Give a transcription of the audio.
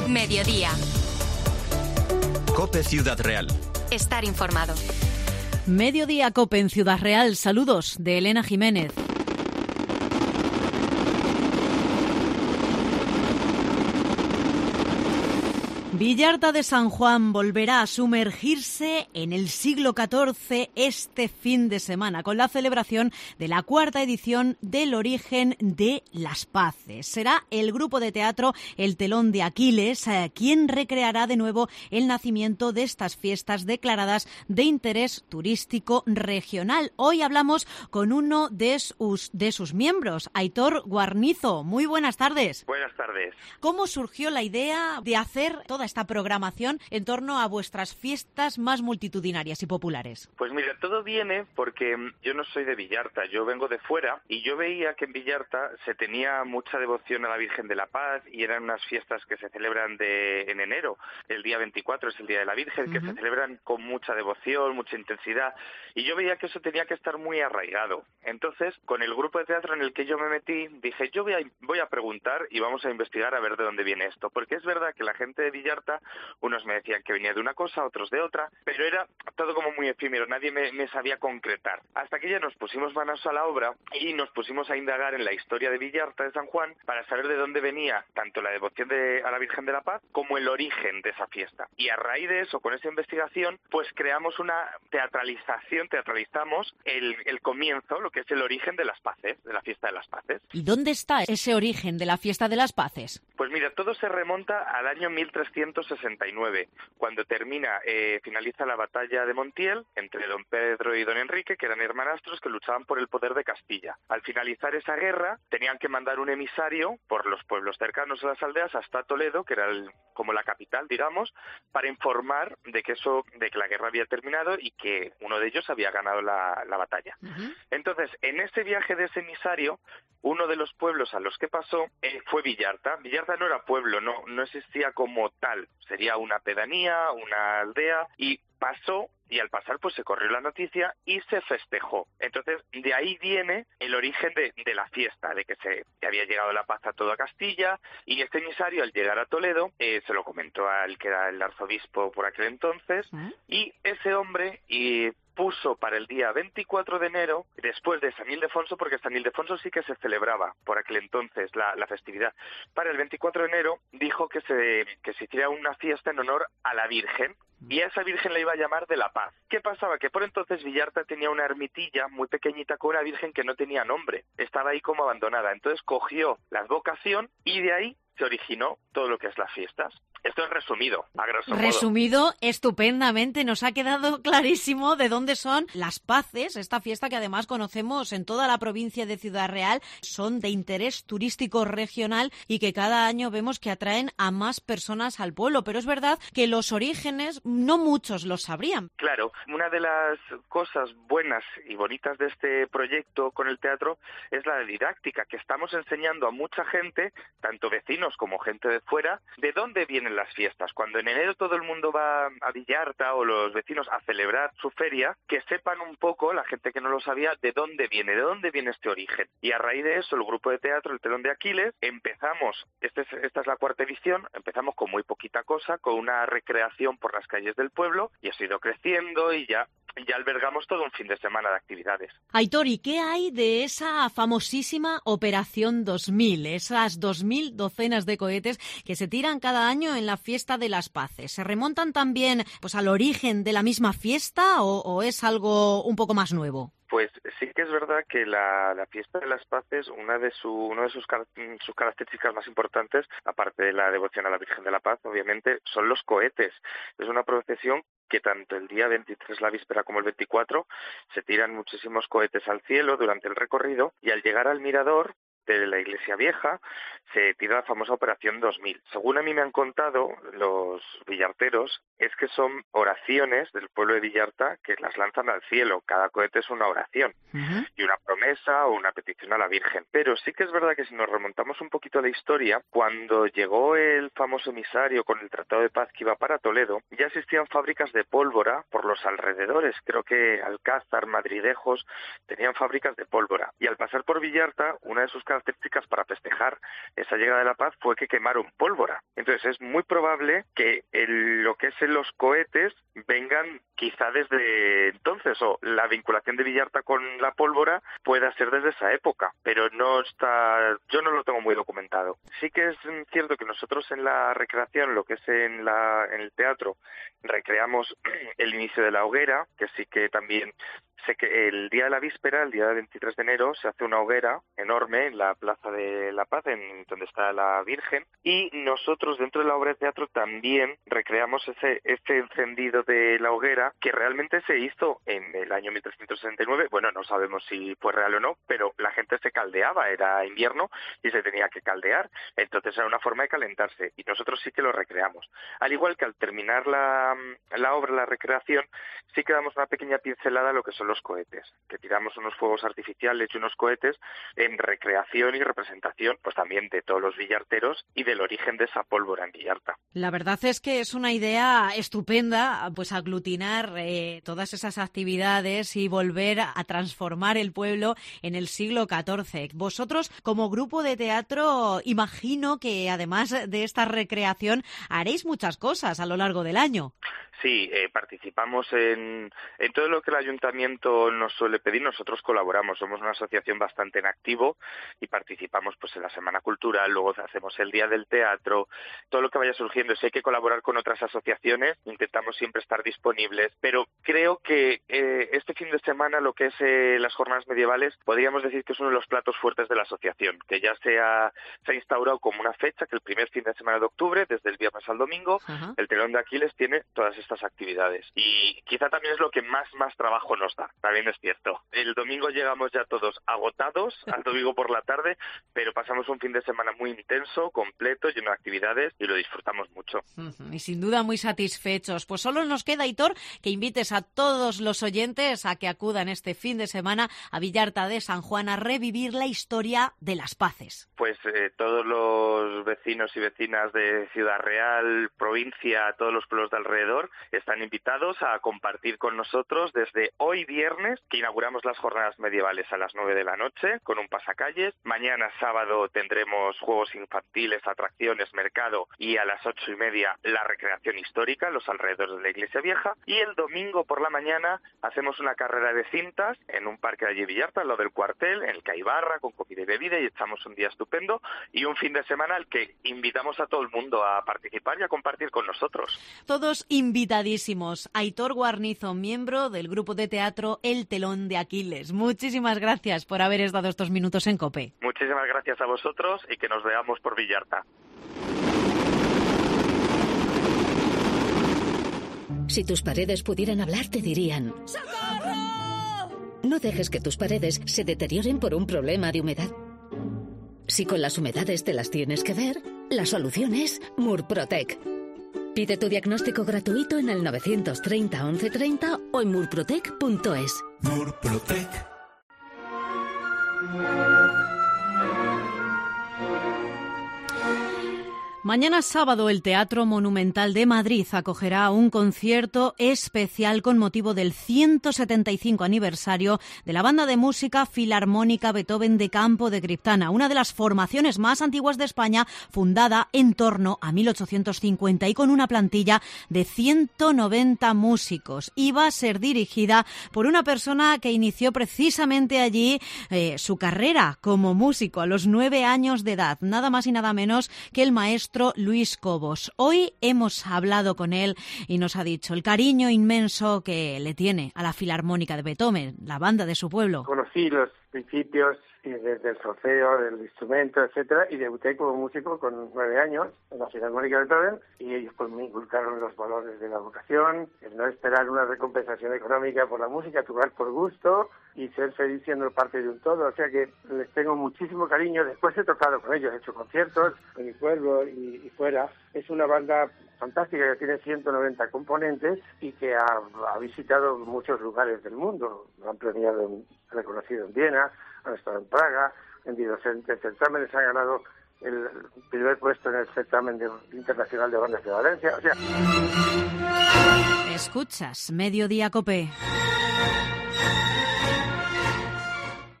Mediodía. COPE Ciudad Real. Estar informado. Mediodía COPE en Ciudad Real. Saludos de Elena Jiménez. Villarta de San Juan volverá a sumergirse en el siglo XIV este fin de semana con la celebración de la cuarta edición del Origen de las Paces. Será el grupo de teatro El Telón de Aquiles quien recreará de nuevo el nacimiento de estas fiestas declaradas de interés turístico regional. Hoy hablamos con uno de sus miembros, Aitor Guarnizo. Muy buenas tardes. Buenas tardes. ¿Cómo surgió la idea de hacer toda esta programación en torno a vuestras fiestas más multitudinarias y populares? Pues mira, todo viene porque yo no soy de Villarta, yo vengo de fuera y yo veía que en Villarta se tenía mucha devoción a la Virgen de la Paz y eran unas fiestas que se celebran en enero. El día 24 es el Día de la Virgen, que se celebran con mucha devoción, mucha intensidad, y yo veía que eso tenía que estar muy arraigado. Entonces, con el grupo de teatro en el que yo me metí, dije, yo voy a preguntar y vamos a investigar a ver de dónde viene esto, porque es verdad que la gente de Villarta, unos me decían que venía de una cosa, otros de otra, pero era todo como muy efímero, nadie me sabía concretar. Hasta que ya nos pusimos manos a la obra y nos pusimos a indagar en la historia de Villarta de San Juan para saber de dónde venía tanto la devoción a la Virgen de la Paz como el origen de esa fiesta. Y a raíz de eso, con esa investigación, pues creamos una teatralizamos el comienzo, lo que es el origen de las Paces, de la fiesta de las Paces. ¿Y dónde está ese origen de la fiesta de las Paces? Pues mira, todo se remonta al año 1369, cuando finaliza la batalla de Montiel entre don Pedro y don Enrique, que eran hermanastros que luchaban por el poder de Castilla. Al finalizar esa guerra, tenían que mandar un emisario por los pueblos cercanos a las aldeas hasta Toledo, que era como la capital, digamos, para informar de que la guerra había terminado y que uno de ellos había ganado la batalla. Entonces, en ese viaje de ese emisario, uno de los pueblos a los que pasó fue Villarta. Villarta no era pueblo, no existía como tal, sería una pedanía, una aldea, y pasó, y al pasar pues se corrió la noticia y se festejó. Entonces de ahí viene el origen de la fiesta, de que había llegado la paz a toda Castilla, y este emisario al llegar a Toledo se lo comentó al que era el arzobispo por aquel entonces, y ese hombre puso para el día 24 de enero, después de San Ildefonso, porque San Ildefonso sí que se celebraba por aquel entonces la festividad, para el 24 de enero dijo que se hiciera una fiesta en honor a la Virgen, y a esa Virgen la iba a llamar de la Paz. ¿Qué pasaba? Que por entonces Villarta tenía una ermitilla muy pequeñita con una Virgen que no tenía nombre, estaba ahí como abandonada, entonces cogió la advocación y de ahí se originó todo lo que es las fiestas. Esto es resumido, a grosso modo. Resumido estupendamente, nos ha quedado clarísimo de dónde son las Paces, esta fiesta que además conocemos en toda la provincia de Ciudad Real, son de interés turístico regional y que cada año vemos que atraen a más personas al pueblo, pero es verdad que los orígenes no muchos los sabrían. Claro, una de las cosas buenas y bonitas de este proyecto con el teatro es la didáctica, que estamos enseñando a mucha gente, tanto vecinos como gente de fuera, de dónde vienen las fiestas. Cuando en enero todo el mundo va a Villarta o los vecinos a celebrar su feria, que sepan un poco, la gente que no lo sabía, de dónde viene este origen. Y a raíz de eso, el grupo de teatro El Telón de Aquiles, empezamos, esta es la cuarta edición, empezamos con muy poquita cosa, con una recreación por las calles del pueblo, y ha ido creciendo y ya albergamos todo un fin de semana de actividades. Aitor, ¿y qué hay de esa famosísima Operación 2000? Esas 2000 docenas de cohetes que se tiran cada año en la fiesta de las Paces. ¿Se remontan también pues al origen de la misma fiesta o es algo un poco más nuevo? Pues sí que es verdad que la fiesta de las Paces, una de sus características más importantes, aparte de la devoción a la Virgen de la Paz, obviamente, son los cohetes. Es una procesión que tanto el día 23, la víspera, como el 24, se tiran muchísimos cohetes al cielo durante el recorrido, y al llegar al mirador de la Iglesia Vieja se tira la famosa Operación 2000. Según a mí me han contado los villarteros, es que son oraciones del pueblo de Villarta que las lanzan al cielo. Cada cohete es una oración y una promesa o una petición a la Virgen. Pero sí que es verdad que si nos remontamos un poquito a la historia, cuando llegó el famoso emisario con el Tratado de Paz que iba para Toledo, ya existían fábricas de pólvora por los alrededores. Creo que Alcázar, Madridejos, tenían fábricas de pólvora. Y al pasar por Villarta, una de sus características características para festejar esa llegada de la paz fue que quemaron pólvora. Entonces es muy probable que lo que es los cohetes vengan quizá desde entonces, o la vinculación de Villarta con la pólvora pueda ser desde esa época, pero yo no lo tengo muy documentado. Sí que es cierto que nosotros en la recreación, lo que es en el teatro, recreamos el inicio de la hoguera, que sí que también sé que el día de la víspera, el día del 23 de enero, se hace una hoguera enorme en la Plaza de la Paz, en donde está la Virgen, y nosotros dentro de la obra de teatro también recreamos ese encendido de la hoguera, que realmente se hizo en el año 1369. Bueno, no sabemos si fue real o no, pero la gente se caldeaba, era invierno y se tenía que caldear, entonces era una forma de calentarse, y nosotros sí que lo recreamos. Al igual que al terminar la obra, la recreación, sí que damos una pequeña pincelada a lo que son los cohetes, que tiramos unos fuegos artificiales y unos cohetes en recreación y representación, pues también de todos los villarteros y del origen de esa pólvora en Villarta. La verdad es que es una idea estupenda, pues aglutinar todas esas actividades y volver a transformar el pueblo en el siglo XIV. Vosotros, como grupo de teatro, imagino que además de esta recreación haréis muchas cosas a lo largo del año. Sí, participamos en todo lo que el ayuntamiento nos suele pedir. Nosotros colaboramos, somos una asociación bastante en activo y participamos pues en la Semana Cultural, luego hacemos el Día del Teatro, todo lo que vaya surgiendo. Si hay que colaborar con otras asociaciones, intentamos siempre estar disponibles, pero creo que este fin de semana, lo que es las jornadas medievales, podríamos decir que es uno de los platos fuertes de la asociación, que ya se ha instaurado como una fecha, que el primer fin de semana de octubre, desde el viernes al domingo, Ajá. el Telón de Aquiles tiene todas estas actividades, y quizá también es lo que más trabajo nos da, también es cierto. El domingo llegamos ya todos agotados, al domingo por la tarde, pero pasamos un fin de semana muy intenso, completo, lleno de actividades, y lo disfrutamos mucho. Y sin duda muy satisfechos. Pues solo nos queda, Aitor, que invites a todos los oyentes a que acudan este fin de semana a Villarta de San Juan a revivir la historia de las paces. Pues todos los vecinos y vecinas de Ciudad Real, provincia, todos los pueblos de alrededor, están invitados a compartir con nosotros desde hoy viernes, que inauguramos las jornadas medievales a las 9 de la noche, con un pasacalles. Mañana sábado tendremos juegos infantiles, atracciones, mercado, y a las 8:30 la recreación histórica, los alrededores de la Iglesia Vieja. Y el domingo por la mañana hacemos una carrera de cintas en un parque de allí Villarta, al lado del cuartel, en el que hay barra, con comida y bebida, y echamos un día estupendo, y un fin de semana al que invitamos a todo el mundo a participar y a compartir con nosotros. Todos invitadísimos. Aitor Guarnizo, miembro del grupo de teatro El Telón de Aquiles. Muchísimas gracias por haber estado estos minutos en COPE. Muchísimas gracias a vosotros y que nos veamos por Villarta. Si tus paredes pudieran hablar, te dirían: ¡Socorro! No dejes que tus paredes se deterioren por un problema de humedad. Si con las humedades te las tienes que ver, la solución es Murprotec. Pide tu diagnóstico gratuito en el 930 1130 o en murprotec.es. Murprotec. Mañana sábado el Teatro Monumental de Madrid acogerá un concierto especial con motivo del 175 aniversario de la banda de música filarmónica Beethoven de Campo de Criptana, una de las formaciones más antiguas de España, fundada en torno a 1850 y con una plantilla de 190 músicos. Y va a ser dirigida por una persona que inició precisamente allí su carrera como músico a los 9 años de edad, nada más y nada menos que el maestro Luis Cobos. Hoy hemos hablado con él y nos ha dicho el cariño inmenso que le tiene a la Filarmónica de Beethoven, la banda de su pueblo. Conocí los principios desde el solfeo, del instrumento, etcétera, y debuté como músico con 9 años en la Filarmónica de Beethoven, y ellos pues me inculcaron los valores de la vocación, el no esperar una recompensación económica por la música, tocar por gusto y ser feliz siendo parte de un todo. O sea que les tengo muchísimo cariño. Después he tocado con ellos, he hecho conciertos en mi pueblo y fuera. Es una banda fantástica que tiene 190 componentes y que ha visitado muchos lugares del mundo. Han premiado, reconocido en Viena, han estado en Praga, en diferentes certámenes, han ganado el primer puesto en el certamen internacional de bandas de Valencia. O sea... Escuchas Mediodía COPE.